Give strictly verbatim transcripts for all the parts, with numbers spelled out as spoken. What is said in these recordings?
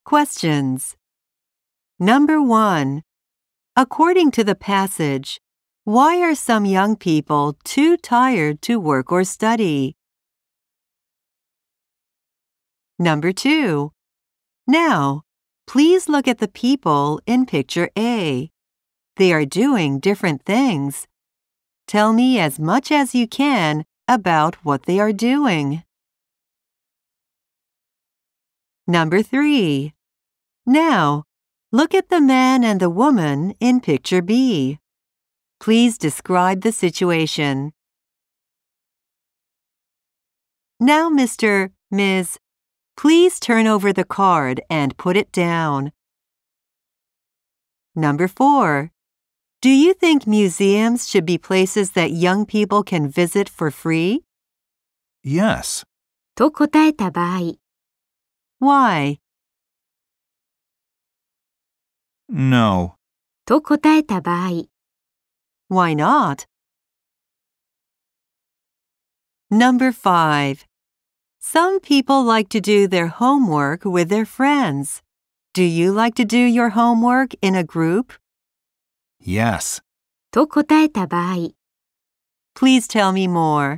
Questions. Number one. According to the passage, why are some young people too tired to work or study? Number two. Now, please look at the people in picture A. They are doing different things. Tell me as much as you can about what they are doing. Number three. Now, look at the man and the woman in picture B. Please describe the situation. Now, Mister Miz, please turn over the card and put it down. Number four. Do you think museums should be places that young people can visit for free? Yes. と答えた場合、 Why? No. と答えた場合、 Why not? Number five. Some people like to do their homework with their friends. Do you like to do your homework in a group? Yes. と答えた場合、 Please tell me more.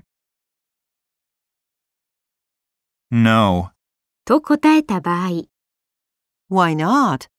No. と答えた場合、 Why not?